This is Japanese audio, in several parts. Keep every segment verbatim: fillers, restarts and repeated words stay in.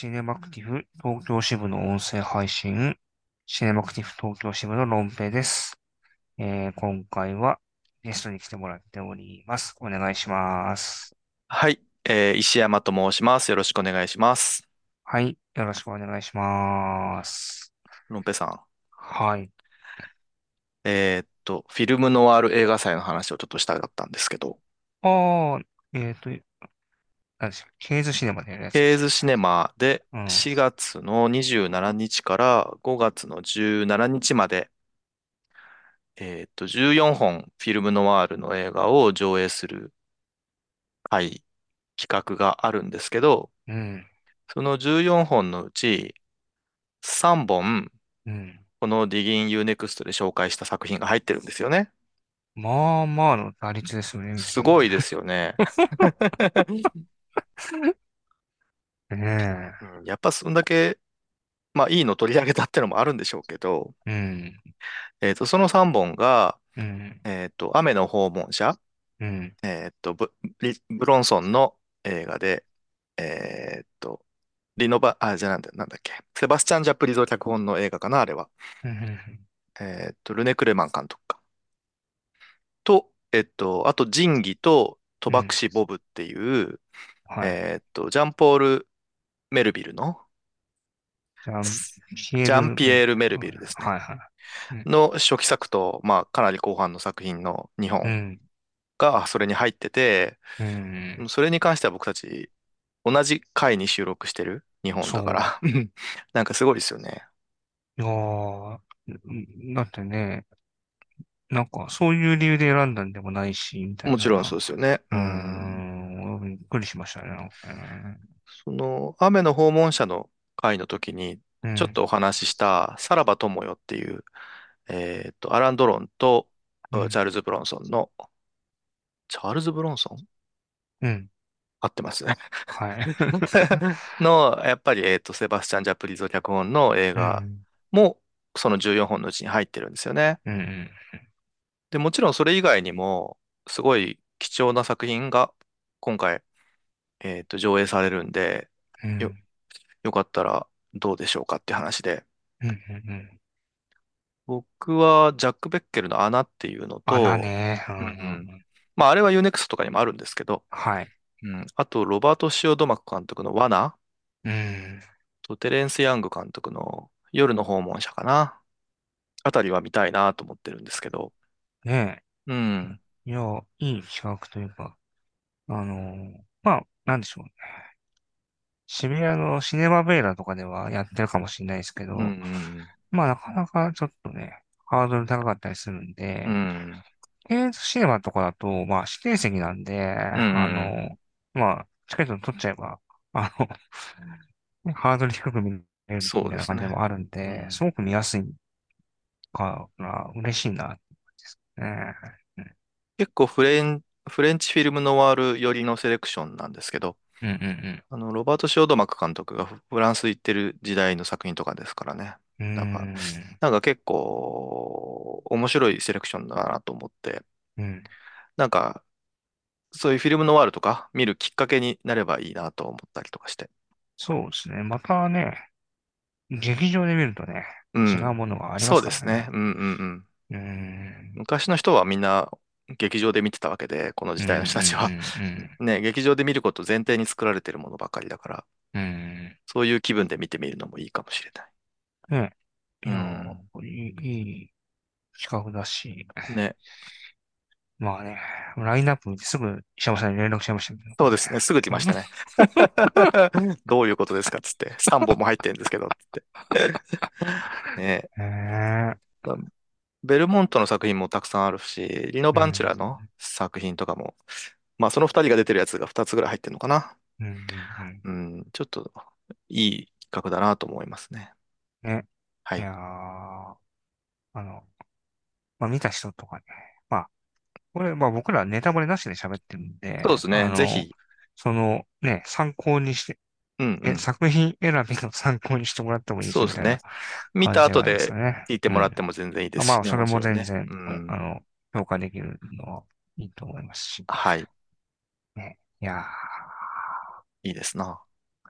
シネマクティブ東京支部の音声配信、シネマクティブ東京支部のロンペです。えー今回はゲストに来てもらっております。お願いします。 はい、えー石山と申します。よろしくお願いします。 はい。よろしくお願いします。 ロンペさん。 はい。 えーっと、フィルムノワール映画祭の話をちょっとしたかったんですけど、 ああ、えっと、何でしたっけ、ケーズシネマでやるやつでしたっけ。 ケーズシネマでうん。 しがつのにじゅうしちにちからごがつのじゅうしちにちまで、えーっと、じゅうよんほんフィルムノワールの映画を上映する会、企画があるんですけど、 うん。 そのじゅうよんほんのうちさんぼん、 うん。 このディギン ユーネクスト で紹介した作品が入ってるんですよね。 まあまあの打率ですよね、いつも。 すごいですよね。 ねうん、やっぱそんだけ、まあいいの取り上げたってのもあるんでしょうけど、 え。うん。 えっと、そのさんぼんが、 うん。 えっと、雨の訪問者、 うん。 えっと、ブ、リブロンソンの映画で、えっと、リノバ、あ、じゃあなんだ、なんだっけ、セバスチャン・ジャプリゾ脚本の映画かな、あれは。 うん。 えっと、ルネ・クレマン監督か。と、えっと、あと、仁義と賭うん。 博師ボブっていう、 はい。 えっと、ジャンポール・メルビルの、 じゃあ、ピエージャンル、 ピエール・メルビルですね。 はいはい。うん。 の初期作と、まあ、かなり後半の作品のにほんうん。 がそれに入ってて、 うん。 それに関しては僕たち同じ回に収録してるにほんだかそらなんかすごいですよね。 う。いやー、んだってね、なんか、そういう理由で選んだんでもないし、みたいもちろんそな。 うですよね。 うーうん。 ん、びっくりしましたね、なんかね。 その雨の訪問者の回の時にうん。 ちょっとお話ししたさらば友よっていう、えっと、アラン・ドロンとうん。 チャールズ・ブロンソンの、チャールズ・ブロンソンうん。 合ってますね。 はい。 の、やっぱり、えっと、セバスチャン・ジャプリゾ脚本の映画うん。 も、そのじゅうよんほんのうちに入ってるんですよね。 うん。 で、もちろんそれ以外にも、すごい貴重な作品が今回、えっと、上映されるんで、よ、 うん。 よかったらどうでしょうかって話で。 うん。うん。うん。 僕はジャック・ベッケルの穴っていうの穴と、 ね。うん。ううんうん。 ん。 まあ、あれはユーネクストとかにもあるんですけど、 はい。 うん。あと、ロバート・シオドマク監督の罠うん。 と、テレンス・ヤング監督の夜の訪問者かな。あたりは見たいなと思ってるんですけど、 ねうえ。 ん。 いや、いい企画というか、あの、まあ、なんでしょうね。渋谷のシネマベーラとかではやってるかもしれないですけうんうど、 んまあなかなかちょっとね、ハードル高かったりするんうん。うで、 ん。 ケーズシネマとかだと、まあ指定席なんで、 うんあうん。 の、まあ、チケット取っちゃえば、あの、ハードル低く見れるみたいなそうですね。 感じでもあるんで、すうん。 ごく見やすいから嬉しいなって感じですね。 結構フレン、フレンチフィルムノワール寄りのセレクションなんですけど、 うんうんあの、ロバート・シオドマク監督がフフランス行ってる時代の作品とかですからね。 うん。 なんか、 うなんか結構面白いセレクションだなと思って、 ーん。うん。 なんか、そういうフィルムノワールとか見るきっかけになればいいなと思ったりとかして。 そうですね。またね、劇場で見るとね、違ううん。 ものがありまそうですね。 すからね。 うんうんうん。 うーん。 昔の人はみんな劇場で見てたわけで、このうん、 時代の人たちは。 うん、 ね、劇場で見ることを前提に作られてるものばかりだから、 うん、うん。 そういう気分で見てみるのもいいかもしれない。 うん。ね。いうやん。 ー、いい、いい企画だし、 ね。 まあね、ラインナップ見てすぐ石山さんに連絡しちゃいましたけどね。 そうですね。すぐ来ましたね。どういうことですかっつって。さんぼんも入ってるんですけど、つって。ね。 へえ、 まあベルモントの作品もたくさんあるし、リノ・うバンチュラのん、 作品とかも、まあそのふたりが出てるやつがふたつぐらい入ってるのかな。 うん、うん、 うん、ちょっといい企画だなと思いますね。 うん。ね。 はい。 いやー、あの、まあ見た人とかね、まあ、これ、まあ僕らネタバレなしで喋ってるんで、 そうですね。ぜあの、 ひ。 そのね、参考にして、え、 うんうん。 作品選びの参考にしてもらってもいいし、みたいなそうですね。見感じではありますた後でよね。 聞いてうん。 もらっても全然いいであまあ、 すしね。もそれもちろんね。 全然、 うああん。 の、評価できるのはいいと思いますし。 はい。 ね。いやー、 いいですな。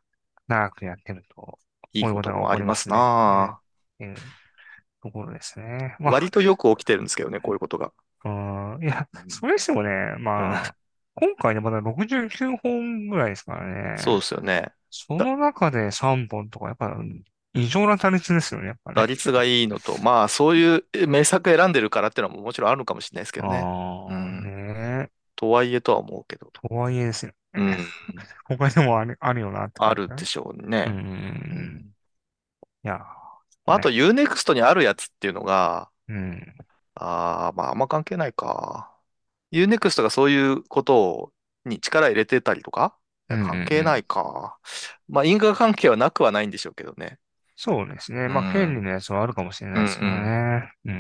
長くやってると、 いいことこういうことが起もありますこりますね。ねな。 っていうところですね。まあ、 割とよく起きてるんですけどね、こういうことが。 うん、いや、 うん。 それにしてもね、 うん。 まあ、今回でまだろくじゅうきゅうほんぐらいですからそうでね。 すよね。 そだ、 の中でさんぼんとか、やっぱ、異常な打率ですよね、やっぱね。 打率がいいのと、まあ、そういう名作選んでるからっていうのももちろんあるのかもしれないですけどね。うああ、 ん。 ねえ。 とはいえとは思うけど。 とはいえですよね。 うん。 他にもある、あるよなってあ感じだね。 るでしょううーね。うん。 ん。 いやー、 まああとね。 ユーネクスト にあるやつっていうのが、 うん。 ああ、まああんま関係ないか。ユーネクスト がそういうことをに力入れてたりとかいうんうんうや関係ないん。 か。まあ因果関係はなくはないんでしょうけどね。 そうですね。 うまあ、権利ん。 のやつはあるかもしれうんうないですけどん。 ね。うん。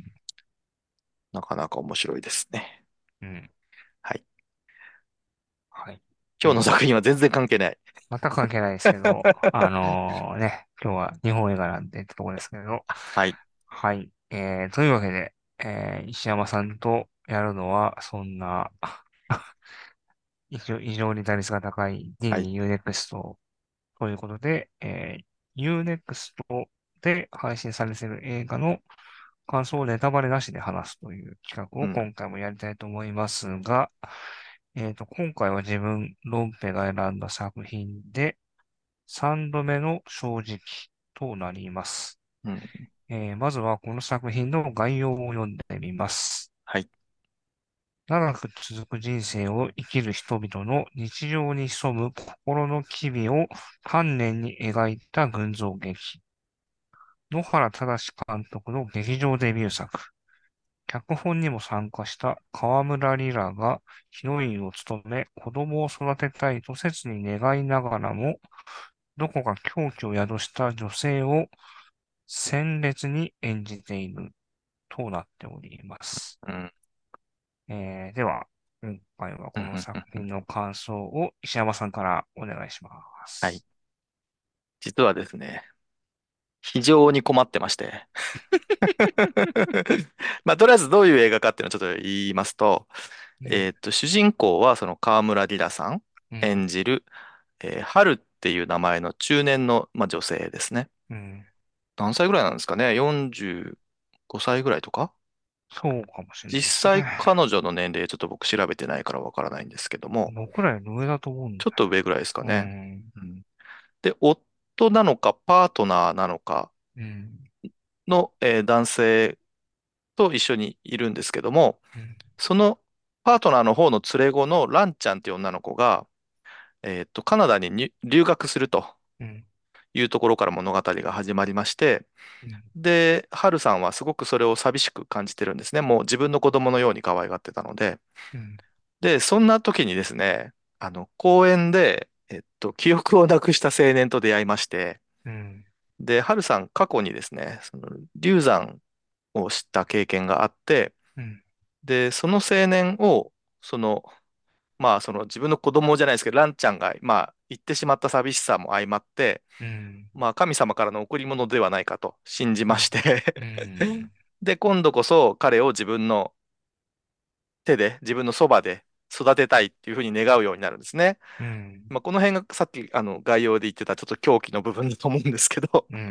なかなか面白いですね。 うん。 はい。 はい。 今日のえー作品は全然関係ない。 全く関係ないですけど、あのね、今日は日本映画なんでってとこですけど、 はい。 はい。えー、というわけで、えー、石山さんとやるのは、そんな、異常異常に打率が高いディズはい。 ニー ユーネクストということで、えー、ユーネクスト で配信されている映画の感想をネタバレなしで話すという企画うん。 を今回もやりたいと思いますが、えっと、今回は自分、ロンペが選んだ作品で、さんどめの正直となります。 うん。 えーまずはこの作品の概要を読んでみます。 はい。 長く続く人生を生きる人々の日常に潜む心の機微を丹念に描いた群像劇。野原正監督の劇場デビュー作。脚本にも参加した河村リラがヒロインを務め、子供を育てたいと切に願いながらも、どこか狂気を宿した女性を鮮烈に演じているとなっております。 うん。 えーでは、今回はうん。うこのん。うん。 作品の感想を石山さんからお願いしまはい。 す。 実はですね、非常に困ってまして。まあ、とりあえずどういう映画かっていうのをちょっと言いますと、 うん、 えーっと、主人公はその川村リラさんうん、 演じる、えー、春っていう名前の中年の、まあ、女性ですね。 うん。 何歳ぐらいなんですかね？ よんじゅうご 歳ぐらいとか。 そうかもしれないですね。 実際彼女の年齢ちょっと僕調べてないからわからないんですけども、 僕らより上だと思うんだちょっと上ぐらいですかよ。うね。 ん、 うん。で、夫なのかパートナーなのかうん、 の、えー男性と一緒にいるんですけども、 うん、 そのパートナーの方の連れ子のランちゃんっていう女の子が、えっと、カナダにに留学するとうん、 いうところから物語が始まりまして、 うん、 で、ハルさんはすごくそれを寂しく感じてるんですね。もう自分の子供のように可愛がってたので。 うん、 で、そんな時にですね、あの、公園で、えっと、記憶をなくした青年と出会いまして、 うん、 で、ハルさん過去にですね、その流産をした経験があって、 うん、 で、その青年を、その、まあ、その自分の子供じゃないですけど、ランちゃんが、まあ、行ってしまった寂しさも相まって、 うん、 まあ、神様からの贈り物ではないかと信じましうん、 てうん、 で、今度こそ彼を自分の手で、自分のそばで育てたいっていうふうに願うようになるんですね。 うん、 まあ、この辺がさっきあの概要で言ってたちょっと狂気の部分だと思うんですけど、 うん、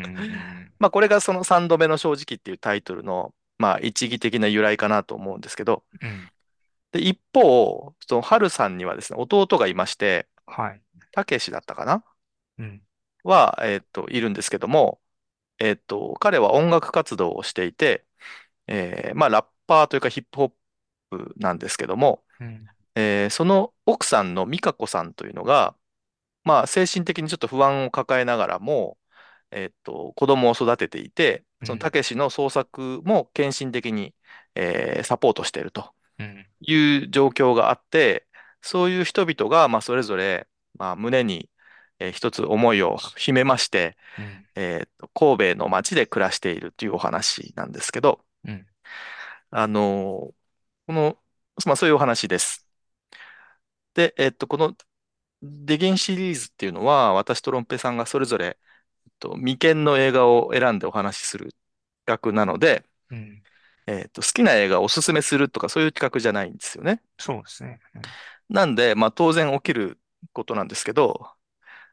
まあこれがそのさんどめの正直っていうタイトルの、まあ一義的な由来かなと思うんですけど、 うん、 で、一方、そのハルさんにはですね、弟がいまして、 はい。 たけしだったかなうん、 は、えっと、いるんですけども、えっと、彼は音楽活動をしていて、えーまあラッパーというかヒップホップなんですけども、 うん、 えーその奥さんの美香子さんというのが、まあ、精神的にちょっと不安を抱えながらも、えっと、子供を育てていて、そのたうん、 けしの創作も献身的に、えーサポートしているとうん、 いう状況があって、そういう人々が、まあ、それぞれ、まあ、胸に、えー一つ思いを秘めまして、 うん、 えーと、神戸の街で暮らしているというお話なんですけど、 うん、 あのーこの、まあ、そういうお話です。で、えっと、このデゲンシリーズっていうのは、私とロンペさんがそれぞれ、えっと、未見の映画を選んでお話しする企画なので、 うん。 えっと、好きな映画をおすすめするとかそういう企画じゃないんですよね。 そうですね。うん、 なんで、まあ当然起きることなんですけど、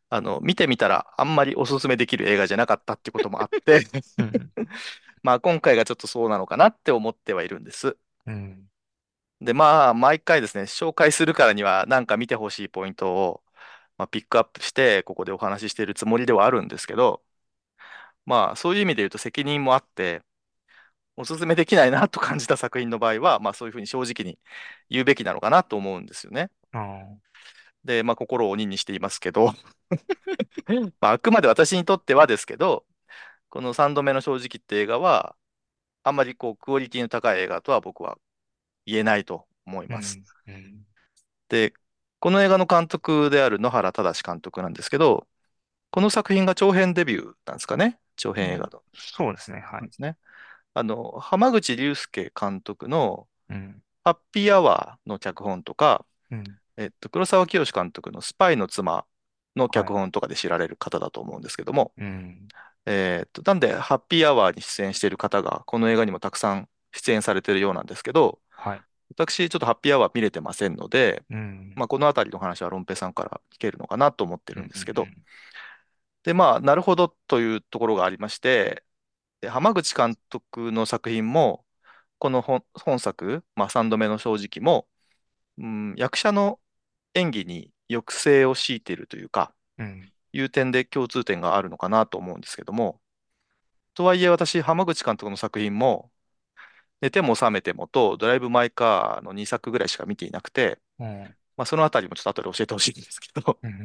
あの、見てみたらあんまりおすすめできる映画じゃなかったってこともあってうん。 まあ今回がちょっとそうなのかなって思ってはいるんです。 うん。 で、まあ毎回ですね、紹介するからにはなんか見てほしいポイントを、まあ、ピックアップしてここでお話ししているつもりではあるんですけど、まあそういう意味で言うと責任もあって、おすすめできないなと感じた作品の場合は、まあそういうふうに正直に言うべきなのかなと思うんですよね。 ああ。 で、まあ心を鬼にしていますけど、まああくまで私にとってはですけど、このさんどめの正直って映画は、あんまりこうクオリティの高い映画とは僕は言えないと思います。 うん。うん。 で、この映画の監督である野原忠監督なんですけど、この作品が長編デビューなんですかね。長うん。 編映画の。 そうですね。はい。 なんですね。あの、浜口竜介監督のうん。 ハッピーアワーの脚本とか、 うん。 えっと、黒沢清監督のスパイの妻のはい。 脚本とかで知られる方だと思うんですけども、 うん。 えっと、なんで、ハッピーアワーに出演している方が、この映画にもたくさん出演されているようなんですけど、 はい。 私、ちょっとハッピーアワー見れてませんので、 うん。 まあ、このあたりの話はロンペさんから聞けるのかなと思ってうん。うるんですけど、 ん。 で、まあ、なるほどというところがありまして、で浜口監督の作品も、この本、本作、まあ、さんどめの正直も、うん、役者の演技に抑制を強いているというか、 うん。 いう点で共通点があるのかなと思うんですけども、とはいえ私、浜口監督の作品も、寝ても覚めてもと、ドライブ・マイ・カーのにさくぐらいしか見ていなくて、 うん。 まあ、そのあたりもちょっと後で教えてほしいんですけど、 うん。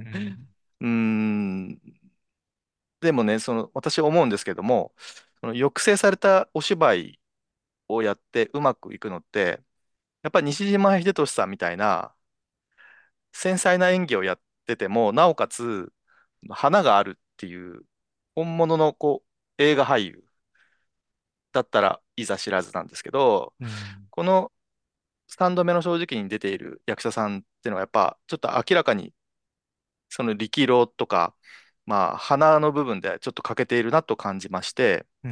うーん、でもね、その、私思うんですけども、その抑制されたお芝居をやってうまくいくのって、やっぱり西島秀俊さんみたいな繊細な演技をやってても、なおかつ花があるっていう本物のこう映画俳優だったらいざ知らずなんですけど、 うん。 このさんどめの正直に出ている役者さんっていうのはやっぱちょっと明らかにその力量とか、まあ花の部分でちょっと欠けているなと感じまして、 うん。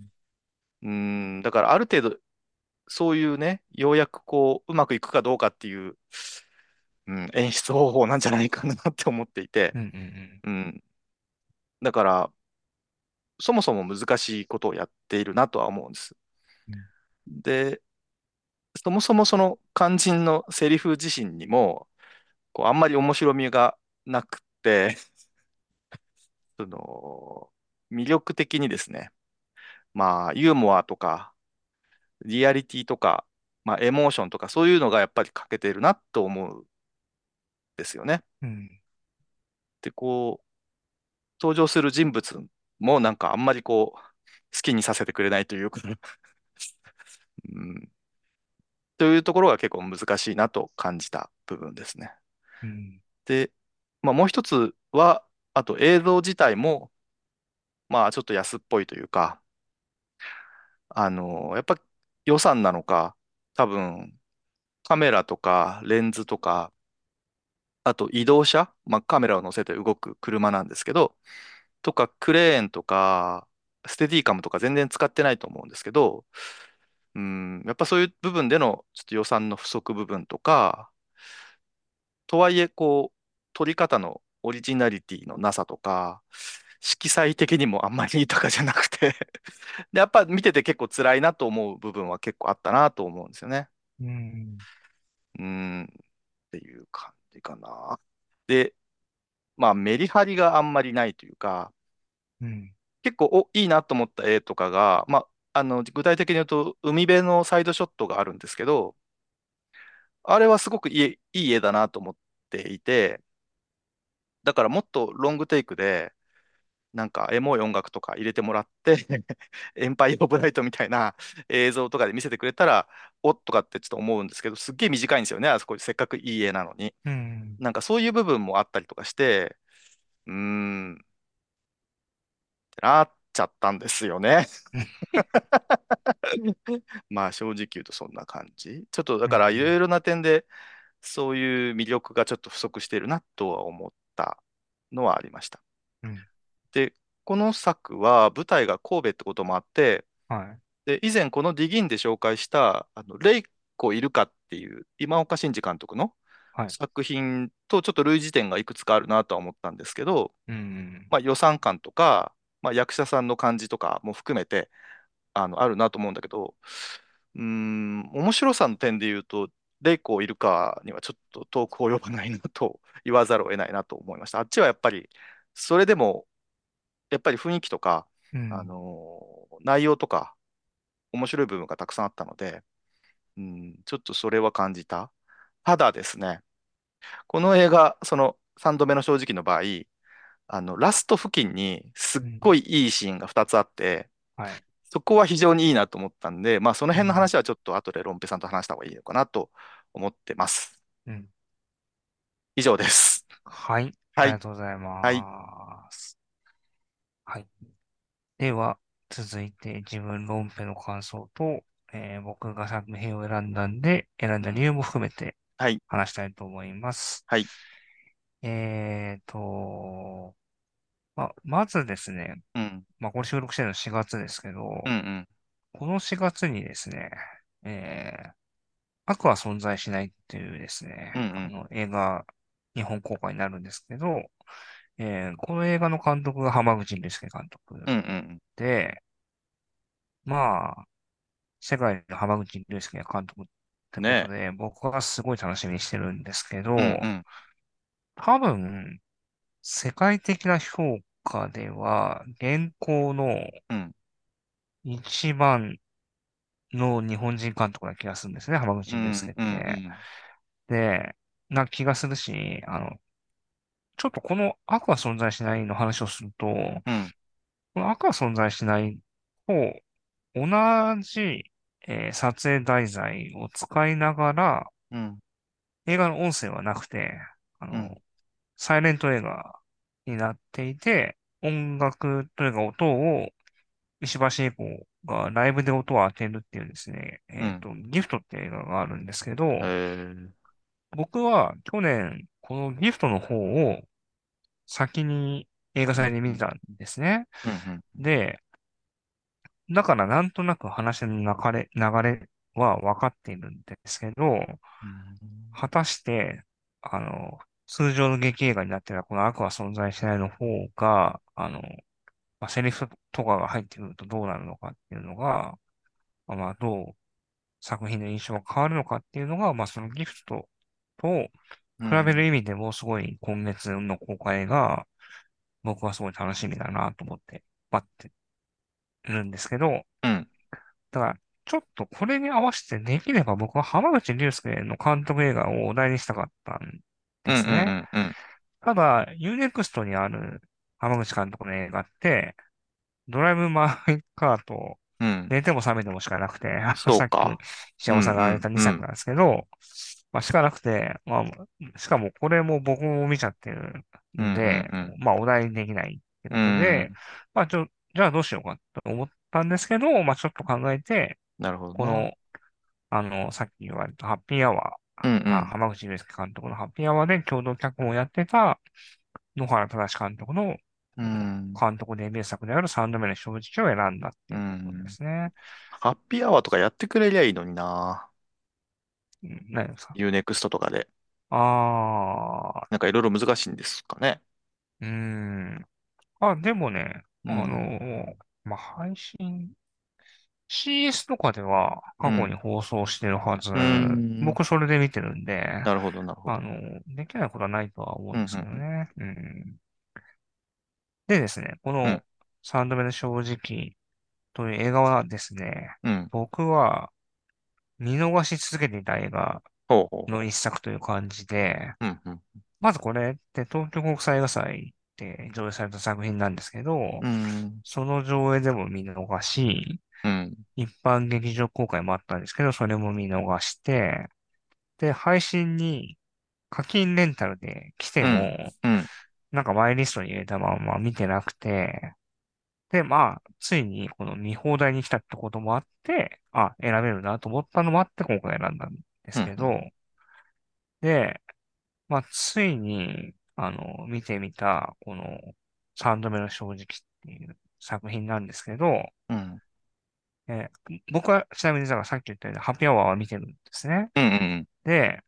うーん、だからある程度そういうね、ようやくこううまくいくかどうかっていう、うん、演出方法なんじゃないかなって思っていて、 うん。うん。 うん、だからそもそも難しいことをやっているなとは思うんです。 うん。 で、そもそもその肝心のセリフ自身にも、こうあんまり面白みがなくて、その、魅力的にですね、まあ、ユーモアとか、リアリティとか、まあ、エモーションとか、そういうのがやっぱり欠けてるなと思うんですよね。 うん。 で、こう、登場する人物もなんかあんまりこう、好きにさせてくれないというかうん、というところが結構難しいなと感じた部分ですね。 うん。 で、まあ、もう一つは、あと映像自体も、まあ、ちょっと安っぽいというか、あの、やっぱ予算なのか、多分、カメラとかレンズとか、あと移動車、まあ、カメラを乗せて動く車なんですけど、とかクレーンとか、ステディカムとか全然使ってないと思うんですけど、うん、やっぱそういう部分でのちょっと予算の不足部分とか、とはいえ、こう、撮り方のオリジナリティのなさとか、色彩的にもあんまり豊かじゃなくてで、やっぱ見てて結構辛いなと思う部分は結構あったなと思うんですよね。 うん。 うーん、っていう感じかな。で、まあメリハリがあんまりないというか、 うん。 結構お、いいなと思った絵とかが、まあ、あの、具体的に言うと、海辺のサイドショットがあるんですけど、あれはすごくいい、いい絵だなと思っていて、だからもっとロングテイクで、なんかエモい音楽とか入れてもらってエンパイア・オブ・ライトみたいな映像とかで見せてくれたら、おっとかってちょっと思うんですけど、すっげえ短いんですよね、あそこせっかくいい絵なのに。 うん。 なんかそういう部分もあったりとかして、うーん、ってなっちゃったんですよね。まあ正直言うとそんな感じ。ちょっとだからいろうん。 いろな点で、そういう魅力がちょっと不足しているなとは思ったのはありました。 うん。 で、この作は舞台が神戸ってこともあって、 はい。 で、以前このディギンで紹介した、あの、レイコイルカっていう、今岡真司監督の、 はい。 作品とちょっと類似点がいくつかあるなとは思ったんですけど、 うん。 まあ、予算感とか、まあ、役者さんの感じとかも含めて、あの、あるなと思うんだけど、うーん、面白さの点で言うと、レイコイルカにはちょっと遠く及ばないなと言わざるを得ないなと思いました。あっちはやっぱり、それでも、やっぱり雰囲気とか、あうん。 のー内容とか、面白い部分がたくさんあったので、うん、ちょっとそれは感じた。ただですね、この映画、そのさんどめの正直の場合、あの、ラスト付近にすっうん。 ごいいいシーンがふたつあって、 はい。 そこは非常にいいなと思ったんで、まあそのうん。 辺の話はちょっと後でロンペさんと話した方がいいのかなと思ってます。 うん。 以上です。 はい。あはい。 りがとうございはい。 ます。はい。では、続いて自分論ペの感想と、えー僕が作品を選んだんで、選んだ理由も含めてはい。 話したいと思います。 はい。 えーと、ま、まずですね、 うん。 まあ、これ収録してるのしがつですけど、 うんうん。 このしがつにですね、えー、悪は存在しないっていうですね、 うんうん。 あの映画、日本公開になるんですけど、えーこの映画の監督が濱口竜介監督うんうんで、まあ、世界の濱口竜介監督ってうん。ねことで、僕はすごい楽しみにしてるんですけえ。うんど、 うん。 多分、世界的な評価では、現行のうん。 一番の日本人監督な気がするんですね、濱口竜介っうんうんうて。 ん。 で、な気がするし、あの、ちょっとこの悪は存在しないの話をすると、 うん。 この悪は存在しないと、同じ、えー撮影題材を使いながら、 うん。 映画の音声はなくて、あうん。 の、サイレント映画になっていて、音楽というか音を石橋英子がライブで音を当てるっていうですね、 うん。 えっと、ギフトっていう映画があるんですけど、 えー。 僕は去年、このギフトの方を先に映画祭で見たんですね。 うんうんで、だからなんとなく話の流れ、流れは分かっているんですけど、 うん。 果たして、あの、通常の劇映画になっているこの悪は存在しないの方が、あの、まあ、セリフとかが入ってくるとどうなるのかっていうのが、まあ、どう作品の印象が変わるのかっていうのが、まあ、そのギフトと比べうん。 る意味でもすごい今月の公開が僕はすごい楽しみだなと思って待ってるんですけど、 うん。 だからちょっとこれに合わせてできれば僕は浜口竜介の監督映画をお題にしたかったんうん。うですね。 ん。うん。 ただ、ユーネクストにある浜口監督の映画って、ドライブ・マイ・カーと、 うん。 寝ても覚めてもしかなくて、あの、さっき、 そうか。 石うん。 山さんが挙げたうん。 にうん。 さくなんですけど、まあ、しかなくて、まあ、しかもこれも僕も見ちゃってるうん。 んで、 うん。 まあ、お題にできないってうことで、 ん。 まあ、ちょ、じゃあどうしようかと思ったんですけど、まあ、ちょっと考えて、 なるほどね。 この、あの、さっき言われたハッピーアワー、 うん。うあ、 ん。 浜口竜介監督のハッピーアワーで共同脚本をやってた野原正監督のうん。 監督デビュー作であるさんどめの正直を選んだってういうところでん。 すね。 ハッピーアワーとかやってくれりゃいいのにな。 うん、何ですか？ ユーネクストとかで。 ああなんかいろいろ難しいんですかね。 ー、うーん。あ、でもね、あうん。 の、まあ、配信、シーエス とかでは過去にうん。 放送してるはず。 うん。 僕それで見てるんで、 なるほど、なるほど。 あの、できないことはないとは思ううん。 んですけどうん。 ね。うん。でですね、このうん。 さんどめの正直という映画はですね、 うん。 僕は見逃し続けていた映画ほうほうほの一作という感じで、 う。うん。うん。 まずこれって東京国際映画祭で上映された作品なんですけど、 うん。 その上映でも見逃し、 うん。 一般劇場公開もあったんですけど、それも見逃して、で、配信に課金レンタルで来てうん。 も、 うん。 なんかマイリストに入れたまま見てなくて、で、まあ、ついにこの見放題に来たってこともあって、あ、選べるなと思ったのもあって今回選んだんでうん。うん。 すけど、で、まあ、ついに、あの、見てみた、この、三度目の正直っていう作品なんですけど、 うん。 えー僕はちなみに、だからさっき言ったように、ハッピーアワーは見てるんですね。 うん。 で、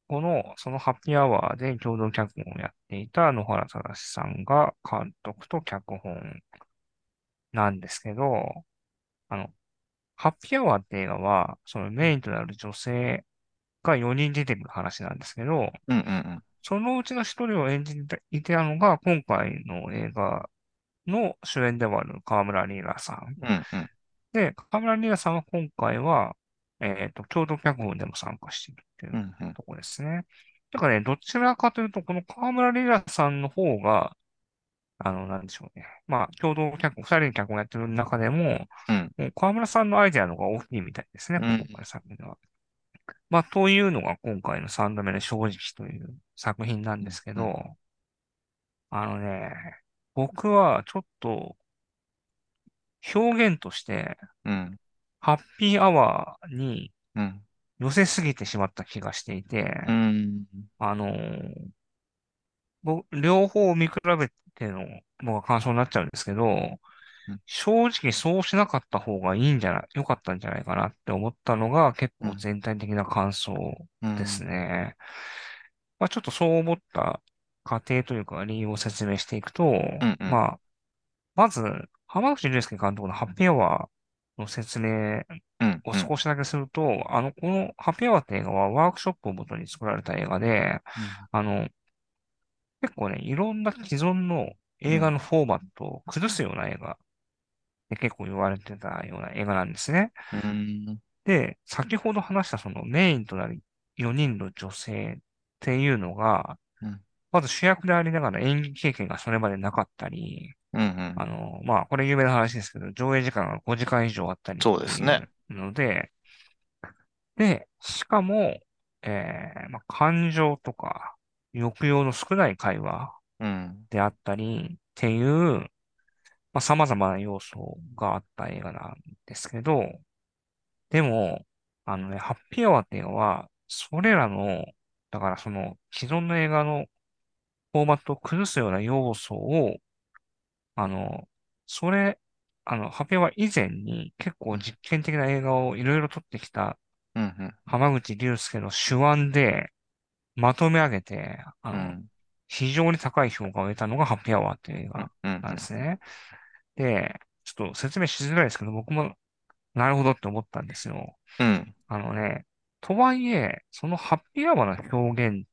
この、そのハッピーアワーで共同脚本をやっていた野原正さんが監督と脚本なんですけど、あの、ハッピーアワーって映画は、そのメインとなる女性がよにん出てくる話なんですけど、 うんうんそのうちのひとりを演じていたのが、今回の映画の主演でもある河村リーラさん。 うんうんで、河村リーラさんは今回は、えっと、共同脚本でも参加しているっていううんうんところですね。だからね、どちらかというと、この河村リーラさんの方が、あの、なんでしょうね。まあ、共同脚本、二人で脚本やってる中でも、 うんもう河村さんのアイデアの方が大きいみたいですね、 うん今回の作品では。まあ、というのが今回の三度目の正直という作品なんですけうんど、あのね、僕はちょっと表現として、 うんハッピーアワーにうん寄せすぎてしまった気がしていて、 うんあのー僕両方見比べての、のが感想になっちゃうんですけど、正直そうしなかった方がいいんじゃない、良かったんじゃないかなって思ったのが結構うん全体的な感想ですうんね。まあ、ちょっとそう思った過程というか理由を説明していくと、 うんうんまあ、まず、浜口竜介監督のハッピーアワーの説明うんうんを少しだけすると、あの、このハッピーアワーって映画はワークショップをもとに作られた映画で、 うんあの、結構ね、いろんな既存の映画のフォーマットを崩すような映画って結構言われてたような映画なんですね。 うんで、先ほど話したそのメインとなるよにんの女性っていうのが、 うんまず主役でありながら演技経験がそれまでなかったり、 うんうんあの、まあ、これ有名な話ですけど、上映時間がごじかん以上あったりっそうですね。 ていうので、で、しかも、えーまあ、感情とか抑揚の少ない会話うんであったりっていう、まあ、様々な要素があった映画なんですけど、でも、あのね、ハッピーアワーっていうのは、それらの、だからその既存の映画のフォーマットを崩すような要素を、あの、それ、あの、ハッピーアワー以前に結構実験的な映画をいろいろ撮ってきたうん浜口竜介の手腕でまとめ上げて、あの、 うん非常に高い評価を得たのがハッピーアワーっていう映画うんうんなんですね。で、ちょっと説明しづらいですけど、僕もなるほどって思ったんですよ。 うんあのね、とはいえ、そのハッピーアワーの表現って、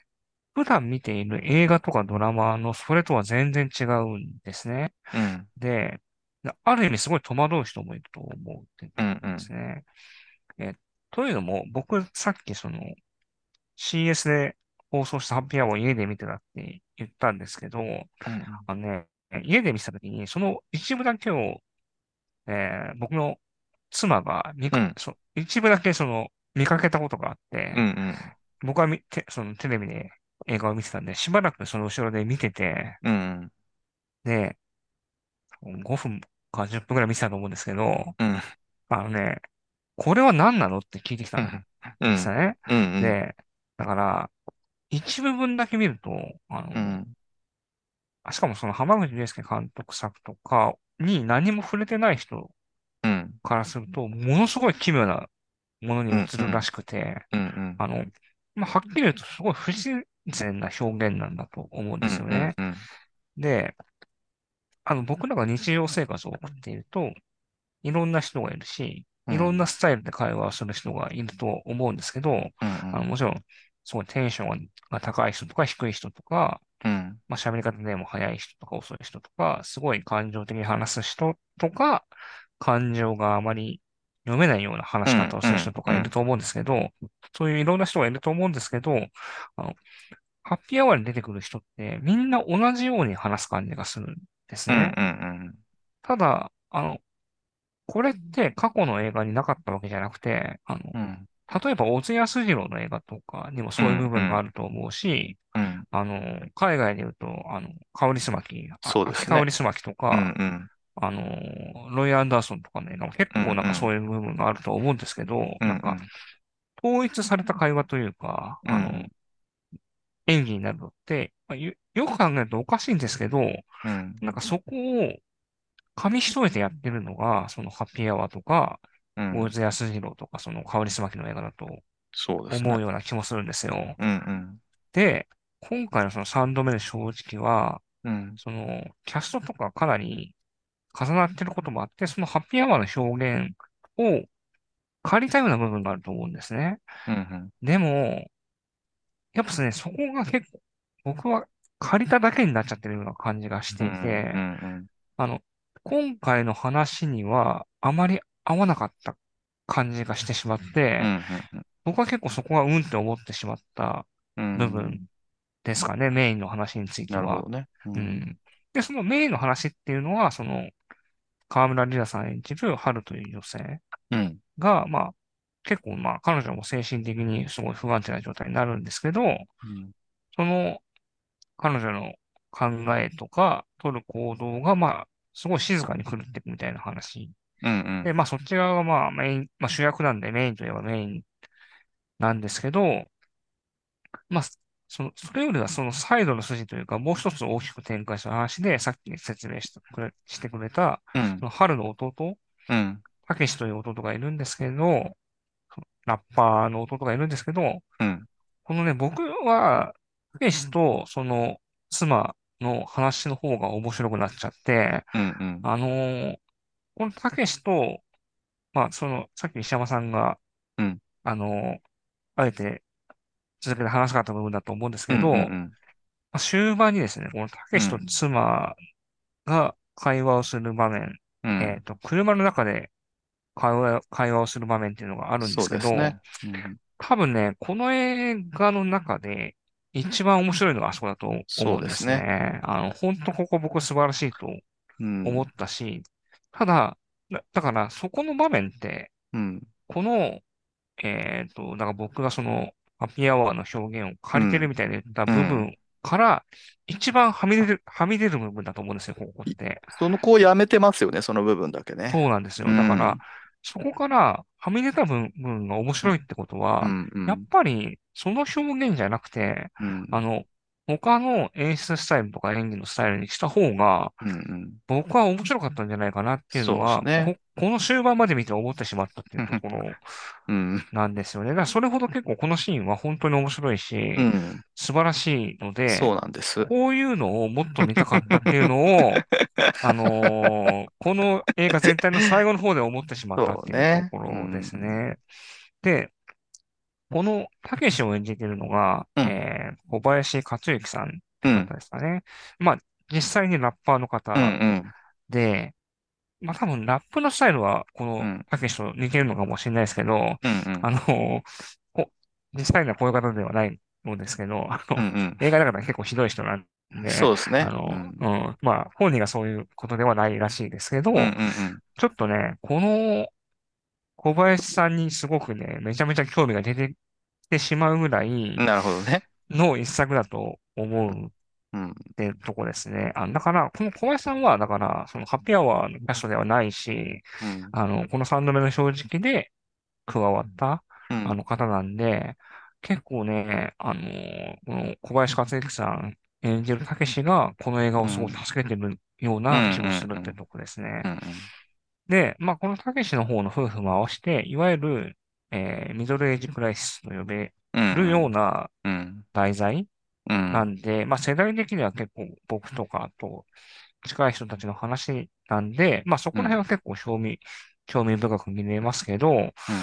普段見ている映画とかドラマのそれとは全然違うんですね。 うんで、ある意味すごい戸惑う人もいると思うんでうんうんすね。え、というのも、僕さっきその シーエス で放送したハッピーアワーを家で見てたって言ったんですけど、 うんあのね、家で見てた時に、その一部だけを、えー僕の妻が見か、 うんそ、一部だけその見かけたことがあっうんて、 うん僕はみて、そのテレビで映画を見てたんで、しばらくその後ろで見てて、 うんで、ごふんかじゅっぷんくらい見てたと思うんですけど、 うんあのね、これは何なのって聞いてきたんうんうんですよね。 うんで、だから、一部分だけ見ると、あの、 うんあしかもその浜口竜介監督作とかに何も触れてない人うんからすると、ものすごい奇妙なものにうんうん映るらしくて、 うんあの、まあ、はっきり言うとすごい不自然な表現なんだと思うんうんですよね。 うんうんで、あの、僕らが日常生活を送っていると、いろんな人がいるし、いろんなスタイルで会話をする人がいると思うんですけど、あの、もちろん、すごいテンションが高い人とか低い人とか、 うんまあ、喋り方でも早い人とか遅い人とか、すごい感情的に話す人とか、感情があまり読めないような話し方をする人とかいると思うんですけど、そういういろんな人がいると思うんですけど、あの、ハッピーアワーに出てくる人ってみんな同じように話す感じがするんですね。ただ、あの、これって過去の映画になかったわけじゃなくて、あの、例えば小津安二郎の映画とかにもそういう部分があると思うし、あの、海外で言うと、あの、カオリスマキ、あ、 そうですね。 秋カオリスマキとうんか、 うん。 あの、ロイ・アンダーソンとかの映画も結うんう構なんかそん。 ういう部分があると思うんですけど、なんか、 うんうん。 統一された会話というか、あの、 うん演技になるのって、まあよ、よく考えるとおかしいんですけど、 うん。 なんかそこを紙一重でやってるのが、そのハッピーアワーとか、 うん大津安二郎とか、そのカオリスマキの映画だとそうですね。 思うような気もするんですよ。 うん、 で、今回のそのさんどめの正直は、 うん、うん、 その、キャストとかかなり重なってることもあって、そのハッピーアワーの表現を借りたような部分があると思うんですね。 うん、 でも、やっぱですね、そこが結構、僕は借りただけになっちゃってるような感じがしうん、 ていて、 うん、うん、 あの、今回の話にはあまり合わなかった感じがしてしまって、 うん、うん、 僕は結構そこはうんって思ってしまったう部分ん、 ですかね、メインの話については。 なるほどね。うん、 うん。で、そのメインの話っていうのは、その、河村リラさん演じる春という女性うん、 が、まあ、結構まあ、彼女も精神的にすごい不安定な状態になるんですけど、 うん、 その彼女の考えとか取る行動が、まあ、すごい静かに狂っていくみたいな話。 うん、 で、まあ、そっち側がまあ、メイン、まあ、主役なんでメインといえばメインなんですけど、まあ、その、それよりはそのサイドの筋というか、もう一つ大きく展開した話で、さっき説明してくれ、してくれた、 うん、 その春の弟、 うん、 たけしという弟がいるんですけど、ラッパーの弟がいるんですけど、 うん、 このね、僕は、たけしとその妻の話の方が面白くなっちゃって、 うん、 あのーこのたけしと、まあ、その、さっき石山さんが、 うん、 あのーあえて続けて話したかった部分だと思うんですうん、うけど、まん、 あ、終盤にですね、このたけしとうん、 妻が会話をする場面、 うん、 えっと、車の中で会話、会話をする場面っていうのがあるんでそうすけど、 ですね。うん、 多分ね、この映画の中で一番面白いのがあそこだとそう思うんですですね。 ね。あの、本当ここ僕素晴らしいと思っうん、 たし、ただ、だだからそこの場面って、 うん、 この、えっと、だから僕がその、ハッピーアワーの表現を借りてるうん、 みたいな言ったうん。 部分から一番はみ出る、はみ出る部分だと思うんですよ、ここっいて。 その子をやめてますよね、その部分だけね。 そうなんですうよ。だから、 ん、 そこからはみ出た部分が面うん、 白いってことは、 うん、うやっん、 ぱりその表現じゃなくて、 うん、 あの、他の演出スタイルとか演技のスタイルにした方が、 うん、うん。 僕は面白かったんじゃないかなっていうのそうですは、 ね。 こ、この終盤まで見て思ってしまったっていうところうん、 なんですよね。だからそれほど結構このシーンは本当に面白いし、 うん、 素晴らしいので、 そうなんです。 こういうのをもっと見たかったっていうのを、あのーこの映画全体の最後の方で思ってしまったっそうていうとね。 ころでうん、 すね。で、このたけしを演じているのが、 うん、 えー小林克行さんってうん、 方ですかね。まあ、実際にラッパーのうん、 方うん、 で、まあ多分ラップのスタイルはこのうん、 たけしと似てるのかもしれないですけど、 うん、うん、 あのーこ実際にはこういう方ではないのですけど、あの、 うん、うん。 映画だから結構ひどい人なんで、 そうですね。うあの、うん、 ん、まあ本人がそういうことではないらしいですけど、 うん、うん、 ちょっとね、この小林さんにすごくね、めちゃめちゃ興味が出てきてしまうぐらいうん。なるほどね。 の一作だと思うっうん、 てとこですね。あ、だから、この小林さんは、だから、そのハッピーアワーのキャストではないし、 うん、 あの、この三度目の正直で加わったうん、 あの方なんで、結構ね、あの、この小林克行さん演じるたけしがこの映画をすごいうん、 助けてるよううん、 な気もすうん、うん、 るってとこですね。 うん、 で、まあ、このたけしの方の夫婦も合わせて、いわゆる、えーミドルエイジクライシスと呼べうるようん、 なうん、 題材うん、 なんで、まあ、世代的には結構僕とかと近い人たちの話なんで、まあ、そうん、 こら辺は結構興味、興味深く見れますけど、 うん、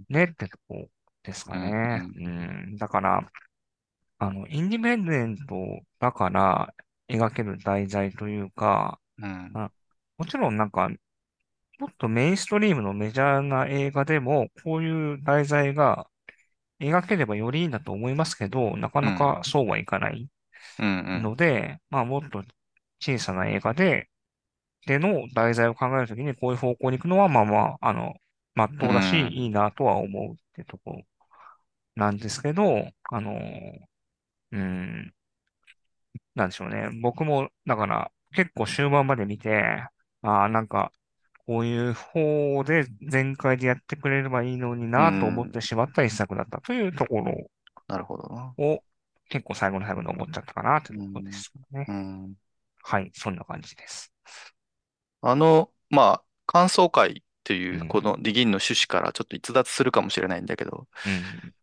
ねってとこですうん、うかね。 ん、 うん。だから、あの、インディペンデントだから描ける題材というか、 うん、 あ、もちろんなんか、もっとメインストリームのメジャーな映画でも、こういう題材が描ければよりいいんだと思いますけど、なかなうん、 かそうはいかないうん、 ので、まあもっと小さな映画で、での題材を考えるときにこういう方向に行くのは、まあまあ、あの、まっうとうだし、いいん、 なとは思うってところなんですけど、あの、うん、なんでしょうね。僕も、だから結構終盤まで見て、ああ、なんか、こういう方で全開でやってくれればいいのにうなと思ってん、 しまった一作だったというところなるほどな。 を結構最後の最後に思っちゃったかなというところでうん、 すね。 うん。 はい、そんな感じです。 あの、まあ、感想会っていう、こうん、 のディギンの趣旨からちょっと逸脱するかもしれないんだけど、 うん、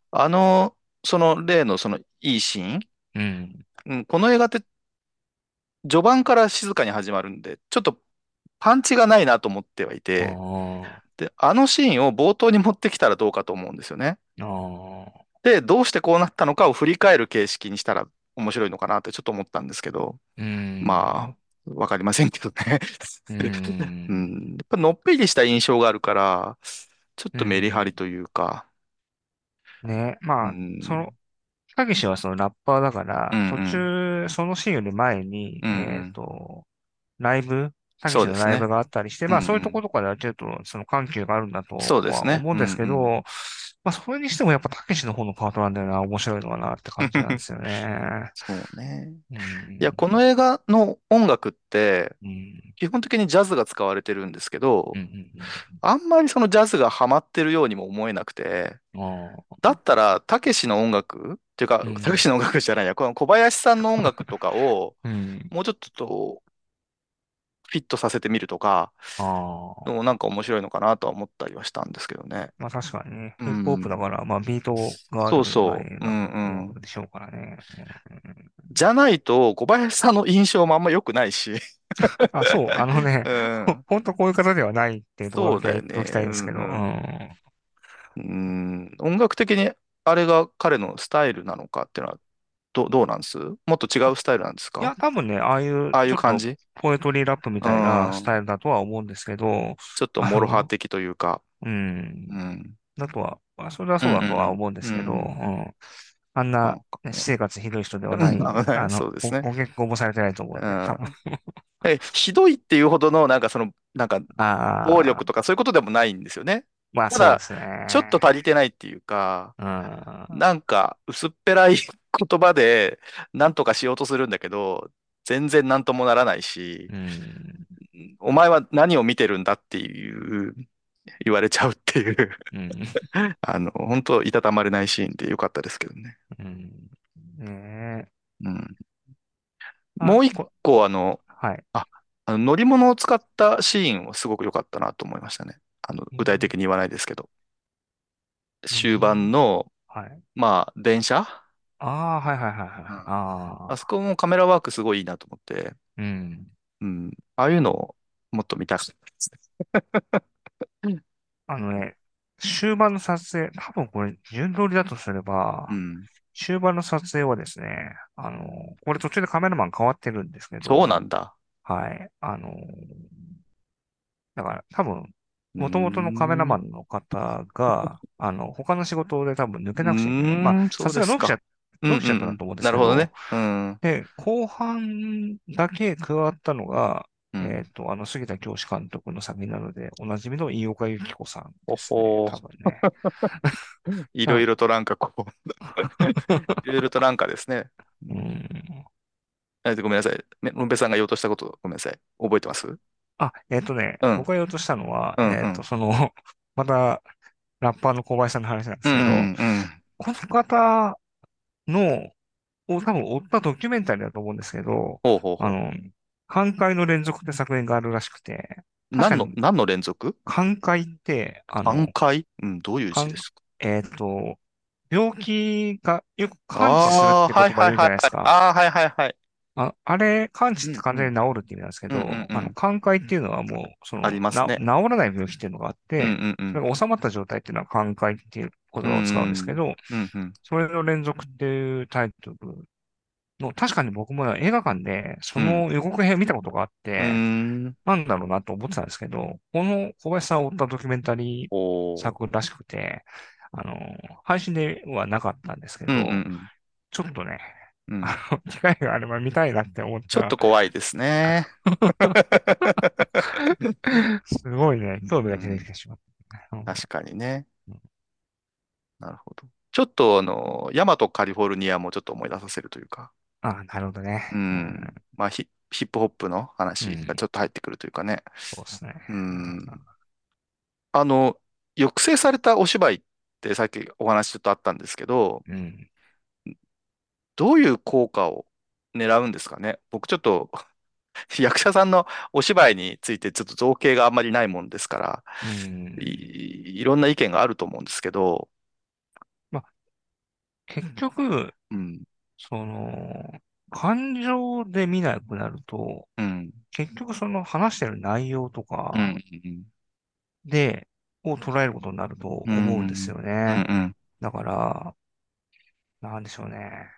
あの、その例のそのいいシーン、 うん。 うん、この映画って序盤から静かに始まるんで、ちょっとパンチがないなと思ってはいあて、 あ、 で、あのシーンを冒頭に持ってきたらどうかと思うんですよね。 ああ、 で、どうしてこうなったのかを振り返る形式にしたら面白いのかなってちょっと思ったんですけど、 うん、 まあ、わかりませんけどね。 ううん、 ん、やっぱのっぺりした印象があるから、ちょっうとメリハリん。 というか、 ね、 うまあ、そん、 の、たけしはそのラッパーだかうん、 ら、途うん、 中、そのシーンより前に、 うん、うえっん、 と、ライブ、たけしのライブそうですね。 があったりして、 うん、 まあそういうとうん、 ころからちょっとその緩急があるんだとそうですね。うん、 は思うんですけうん。 ど、まあそれにしてもやっぱたけしの方のパートなんだよな、面白いのはなって感じなんですよね。 そうね。 ういや、こん、 の映画の音楽って、 うん、 基本的にジャズが使われてるんですけど、 うん、うん、 あんまりそのジャズがハマってるようにも思えなくて、 うん。ああ、 だったら、たけしの音楽っていうか、 うん、 たけしの音楽じゃないや、この小林さんの音楽とかを、 うん、 もうちょっととフィットさせてみるとか、 ああ、 でもなんか面白いのかなとは思ったりはしたんですけどね。 まあ確かにね、 うヒップホップだかん。 ら、まあビートがあそうる、まあ、 そう。う楽んうん。 でしょうからね。 じゃないと、小林さんの印象もあんま良くないし。 あ、そう、あのね、 うほん。 本当こういう方ではないっていうところだそうけは言っておきだよね。うたいんですけど、うんん。 うん。うん。音楽的にあれが彼のスタイルなのかっていうのは、ど、どうなんです？もっと違あ、 うスタイルなんですか？ いや、多分ね、ああいうああいちょっとう感じ？ ポエトリーラップみうたいなスタイん。 ルだとは思うんですけど、 ちょっとモロハあの、 的というか。 うん、 うん。 だとは、まあそれはうんそうだとはうん思うんでうん。うすけど、うん。 ん。あんな、 なんかね私ね。 生活ひどい人ではない、 まあね、 あの、ご、 そうですね。 ご結婚もされてないと思うんで、多分。 うん。え、ひどいっていうほどの、なんかその、なんか、暴ああ、 力とかそういうことでもないんですよね。 まあただ、 そうですちょっとね。 足りてないっていうか、 うん、 なんか薄っぺらい言葉でなんとかしようとするんだけど、全然なんともならないし、 うん、 お前は何を見てるんだっていう言われちゃうっていううん、 あの、本当いたたまれないシーンでよかったですけどね。 うん。ねえ。 うん。 あ、 もう一こ、 個あの、 はい。 あ、あの乗り物を使ったシーンはすごく良かったなと思いましたね。あの、具体的うん、 に言わないですけど。終乗り物。 盤の、 はい。 まあ、電車。 ああ、はいはいはいはい。 うん。あそああ、 こもカメラワークすごいいいなと思って、 うん。 うん。ああいうのをもっと見たかったですね。 あのね、終盤の撮影、多分これ、順通りだとすれば、 うん。 終盤の撮影はですね、あの、これ途中でカメラマン変わってるんですけそうなど、 んだ。 はい。あの、だから多分、 うー元々のカメラマん。 ンの方が、あの、他の仕事で多分抜けうなくちゃいけない。まあ、 ーん、そさうですか。 すがに伸びちゃ、 うんうん伸びちゃったんうん。 だと思うんですけど、 なるほどね。うん。うで、後半だけ加わったのが、えん。 っと、あの、杉田教師監督の作品なので、おなじみの飯岡由紀子さんほですね。 ほー。 多分ね。 いろあいろとなんかこういろいろとなんかですね。ううん。 ん。 えっと、ごめんなさい。ねのんぺいさんが言おうとしたこと、ごめんなさい。覚えてます？ あ、えっとね、 うん。 僕が言おうとしたのは、 うん、 えっと、 うん。 その、また、ラッパーの小林さんの話なんでうん、 すけど、 うん、うん。 この方の、を多分追ったドキュメンタリーだと思うんですけど、 ほうほうほあの、寛解の連続って作品があるらしくて、 う。何の、 確かに何の連続？ 寛解って、あの、 寛解？うん、どういう字かん、 ですか？ えっと、病気がよく完治するっああー、 て言はい葉言うじゃないではいはいはい。 すか。 ああ、はいはいはい。 あ、あれ、完治ってうん、うん。 完全に治るって意味なんですけうん、うん、 ど、あの、 うん。 寛解っていうのはもう、そあの、な、治りますね。 らない病気っていうのがあっうん、うて、 ん、うん。 それが収まった状態っていうのは寛解っていう言う葉を使うんですけん、 ど、 うん、うん。 それの連続っていうタイトルの、確かに僕も映画館でそうん、 の予告編を見たことがあっうて、 ん。うーん。 なんだろうなと思ってたんですけど、この小林さんを追ったドキュメンタリーおー。 作らしくて、あの、配信ではなかったんですけうん、うん、うど、 ん。 ちょっとね、 うん。 あの、機会があれば見たいなって思っちょった。 と怖いですね。 すごいね、興味が出てきうん。 てしまった。うん確かにね。なるほど。ちょっとあの、ヤマトカリフォルニアもちょっと思い出させるというか、 あ、なるほどね。 うん。まあヒ、ヒップホップのうん、う話がん、 ちょっと入ってくるというかね。 そうですね。 うん。あの、抑制されたお芝居ってさっきお話ちょっとあったんですけど、 うん、 どういう効果を狙うんですかね。僕ちょっと役者さんのお芝居についてちょっと造形があんまりないもんですから、 うん。 い、いろんな意見があると思うんですけど、 結局、 うん、 その、感情で見なくなると、 うん、 結局その話してる内容とうん、 かうん、 で、を捉えることになるとうん、 思うんですようん、 ね。 うん、 だから、なんでしょうね。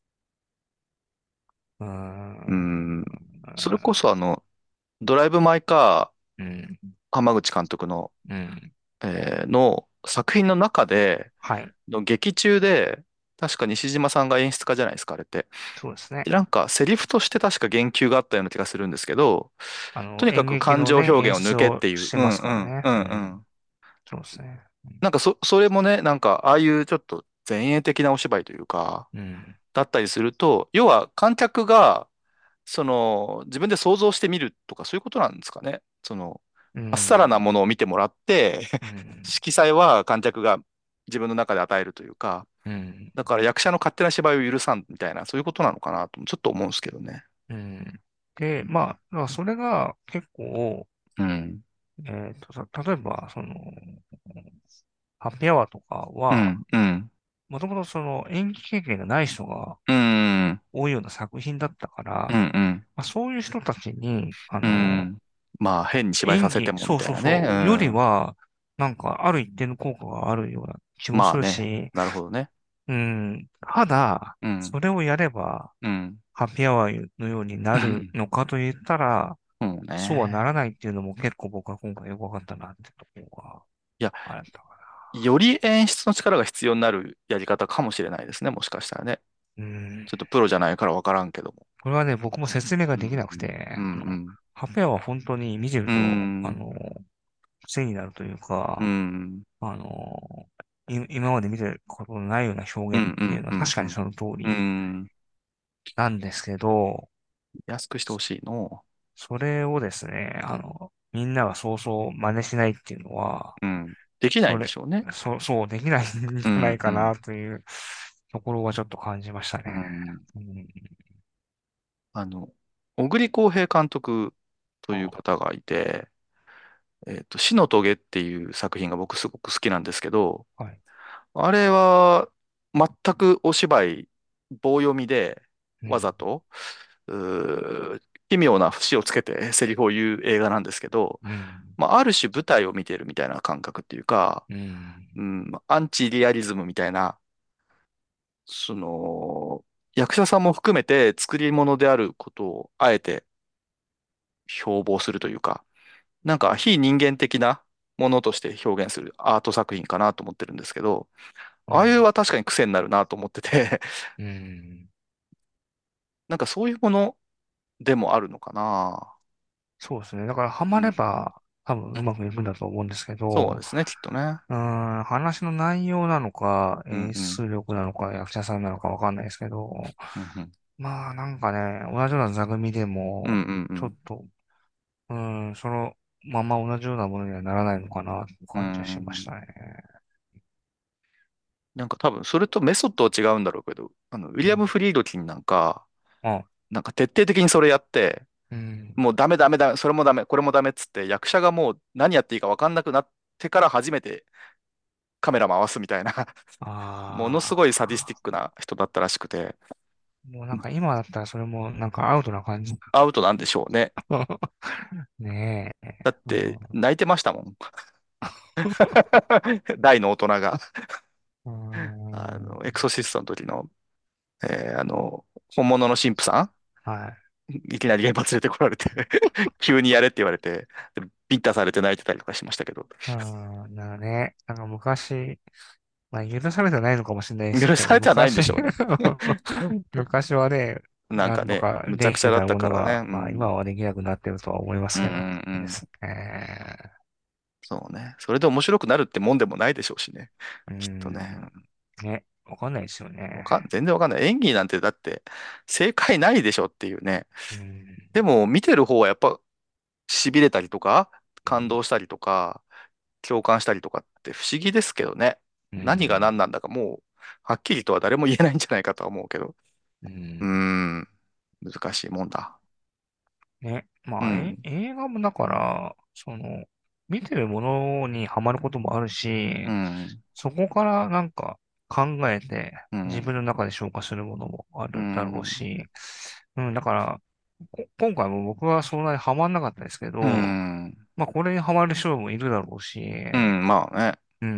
うーうん。 ん。それこそあの、ドライブ・マイ・カうん。 ー、浜口監督の、 うん。 えーの作品の中で、 はい。 の劇中で、確か西島さんが演出家じゃないですか、あれって。 そうですね。 でなんか、セリフとして確か言及があったような気がするんですけど、 あの、 とにか演く感情劇のね、演表現を抜出をけっていう。 してますうんうん、 からね。 うんううん。 ん。 そうですね。 なんかそ、それもね、なんか、ああいうちょっと前衛的なお芝居というか、 うん。 だったりすると、要は観客が、その、自分で想像してみるとか、そういうことなんですかね。その、 うまっさらなん。 ものを見てもらって、 うん。 色彩は観客が自分の中で与えるというか、 うん。 だから役者の勝手な芝居を許さんみたいな、そういうことなのかなと、ちょっと思うんですけどね。 うん。で、まあ、だからそれが結構、 うん。 えっと、さ例えば、その、ハッピーアワーとかは、 うん、うん、 もともとその演技経験がない人がうん、 多いような作品だったから、 うん、うん、 まあ、そういう人たちに、あうの、 ん。まあ、変に芝居さ演技、 せてもみそうそうたいなね。 そう、よりうん。 は、なんか、ある一定の効果があるような気もすまあね。 るし、 なるほどね。 うん、ただ、 うん、 それをやれば、 うん。 ハッピーアワーのようになるのかと言ったら、 そうそうはなね。 らないっていうのも結構僕は今回よくわかったなってところがいや、 あったかより演出の力が必要になるやり方かもしれないですね。もしかしたらね。 な。うん。 ちょっとプロじゃないからわからんけども。 これはね、僕も説明がうん、 できなくて、 うん、 あの、 うん。 ハッピーアワーは本当に見てるうと、あん、 の、癖になるといううか、 ん、 あの、い今まで見てることのないようなうん、 表現っていううん、うん、 のは確かにその通うん。 りうん。 なんですけど、 安くしてほしいの。 それをですね、あの、みんながそうそう真似しないっていうのは、 うん。できないんでそれ、 しょうね。 そう、そうできないんじうん、 ゃないかうん、 なというところはちょっと感じましたうね。 ん。 うん、 あの、小栗浩平監督というあ、 方がいて、えっと、死の棘っていう作品が僕すごく好きなんですけど、 はい。 あれは全くお芝居、棒読みで、 うん、 わざと、うー奇妙な節をつけてセリフを言う映画なんですけど、 うん、 まあ、ある種舞台を見ているみたいな感覚っていうか、 うん、 うん、アンチリアリズムみたいな、その、役者さんも含めて作り物であることをあえて標榜するというか、なんか非人間的なものとして表現するアート作品かなと思ってるんですけど、ああいううん、 は確かに癖になるなと思ってて、 うん。 なんかそういうものでもあるのかな。 そうですね。だからハマれうん。 ば多分うまくいくんだと思うんですけど、 そうですね、きっとね。 うーん、話の内容なのか、演うんうん。 出力なのか、役者さんなのかわかんないですけど、 うんうん。 まあなんかね、同じような座組でうんうも、 んうん。 ちょっと、うーん、そのまま同じようなものにはならないのかなってう感じはしましん。 たね。 なんか多分それとメソッドは違うんだろうけど、あの、ウィリアム・うん。 フリードキンなんか、 あ、 なんか徹底的にそれやって、 うん。 もうダメダメダメ、それもダメ、これもダメっつって役者がもう何やっていいか分かんなくなってから初めてカメラ回すみたいなものすごいサディスティッあクな人だったらしくて、 あ、もうなんか今だったらそれもなんかアウトな感じ。 アウトなんでしょうね。 ねえ。 だっうん。 て泣いてましたもん。大の大人が。 うーあの、エん。 クソシストの時の、えーあの、本物の神父さはい。 ん、いきなり現場連れてこられて急にやれって言われて、でビンタされて泣いてたりとかしましたけど、 うん。だからね、なんか昔、まあ許されてないのかもしれないです許けど、 されてはないんで昔しょうね。 昔はね、なんとなんかね、むちゃかできてくちゃだったたものが、 からね。うまあ今ん。 はできなくなってるとは思いまうんうすけど、 んうん。 ですね。 そうね。それで面白くなるってもんでもないでしょうしね。 うきっとね。 ん。ね、わかんないですよね。 わかん、全然わかんない。演技なんてだって正解ないでしょっていうね。 うん。 でも見てる方はやっぱ痺れたりとか、 うん。 感動したりとか、共感したりとかって不思議ですけどね。 う何が何ん。 なんだかもう、はっきりとは誰も言えないんじゃないかとは思うけど。 ううーん。 ん、難しいもんだ。 ね、まあ、え、 うん、 映画もだから、その、見てるものにはまることもあるし、 うん、 そこからなんか、 考えて自うん。 分の中で消化するものもあうるだろうん。 し、うん、だから、こ今回も僕はそんなにハマんなかったですけうど、 ん。 まあこれにハマる人もいるだろうし、 うん。まあね。 うん、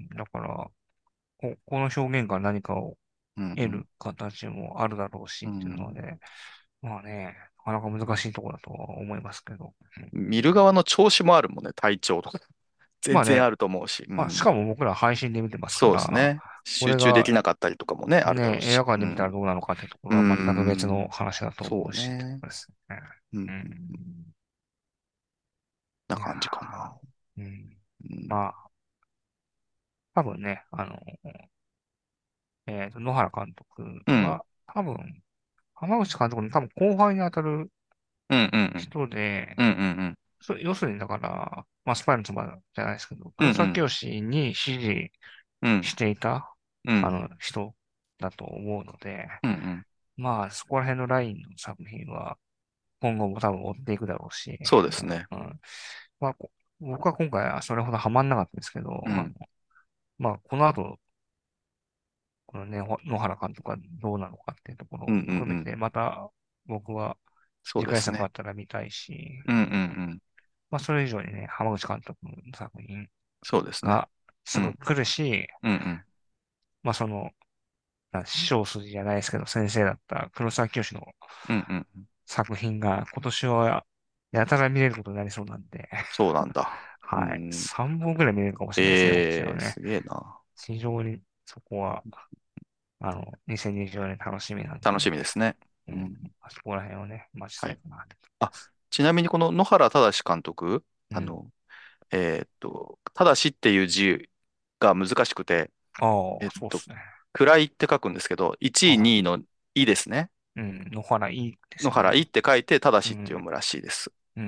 だから、こ、この表現から何かをうん。 得る形もあるだろうしうっていうのん。 で、まあね、なかなか難しいところだとは思いますけど。うん、 見る側の調子もあるもんね。体調とか。全まあね、 然あると思うし。うまあしん。 かも僕ら配信で見てますかそうですら、 ね。集中できこれがなかったりとかもね、あるだろね、 うし。 映画館で見たらうん。 どうなのかってとこうろは全く別のん。 話だと思そううし、ってとね。 ころですね。 うん。 ううん。 ん。いやな感じかな。 ー、うん。 うん。 まあ、多分ね、あの、えっと、野原監督うん。 は、多分、浜口監督の多分後輩に当たるうん。うん。 人で、 うん。うん。 そ要するにだから、まあ、スパイの妻じゃないですけど、 うん。う黒沢ん。 清に指示うん。 していた、 うん。 あの、人だと思うので、 うん。うん。 まあ、そこら辺のラインの作品は、今後も多分追っていくだろうし、 そうですね。 うん。まあ、こ僕は今回はそれほどハマんなかったんですけど、あの、 うん。 まあ、この後、このね、ほ野原監督がどうなのかっていうところうん。うをん。うん。 含めて、また僕は次回そうですね。 作あったら見たいし、 うん。うん。ううん、 ん。 まあ、それ以上にね、浜口監督の作品そうですね。 がすぐうん。 来るし、 うん。うん。 まあ、その、な師匠筋じゃないですけど、先生だった黒沢清のうん。うん。うん。 作品が今年はやたら見れることになりそうなんで、 そうなんだ。うはい。 ん。 さんぼんぐらい見れるかもしれないですね、今年ええー、 はね。 すげえな。 非常にそこは、あの、にせんにじゅうよねん楽しみなん楽しで、 みですね。 うん、 うん。 あそこら辺をね、待ちたはい。 いかなって。 あ、ちなみにこの野原正監督、 うん。 あの、えーっと、正っていう字が難しくて、 ああ、 えっと、 そうですね。 位って書くんですけど、いちい、 はい。 にいのいですね。 うん。野原いいです野原いっよね。 て書いて、正うん。 しって読むらしいです。 うん。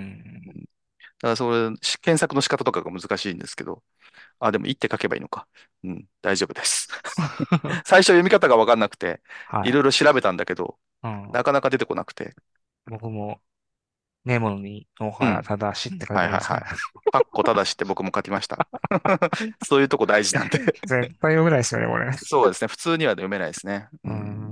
うん。だからそれ、し検索の仕方とかが難しいんですけど、あ、でもいって書けばいいのか。うん、大丈夫です。最初読み方がわかんなくて、 はい。 いろいろ調べたんだけど、 うん。 なかなか出てこなくて。 僕も、ネモノに野うん。 原正しって書いてありますから。 はいはいはい。かっこ正しって僕も書きました。そういうとこ大事なんで。 絶対読めないですよね、これ。 そうですね。普通には読めないですね。 うーうん。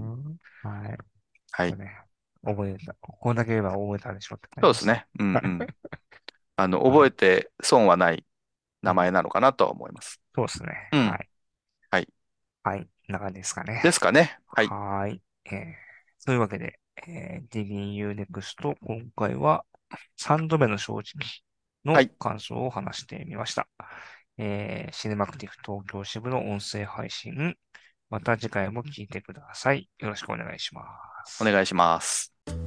ん。はい。 はい。 これね、覚えた。これだけ言えば覚えたでしょって感じです。 そうですね。うんうん。あの、 はい。 覚えて損はない名前うん。 なのかなとは思います。 そうですね。 うん。 はい。 はい。 はい。こんな感じですかね。 ですかね。はい。 はーい。えー、そういうわけで、えー、ディギン ユーネクスト、今回はさんどめの正直のはい。 感想を話してみました。えー、シネマクティブ東京支部の音声配信、また次回も聞いてください。よろしくお願いします。 お願いします。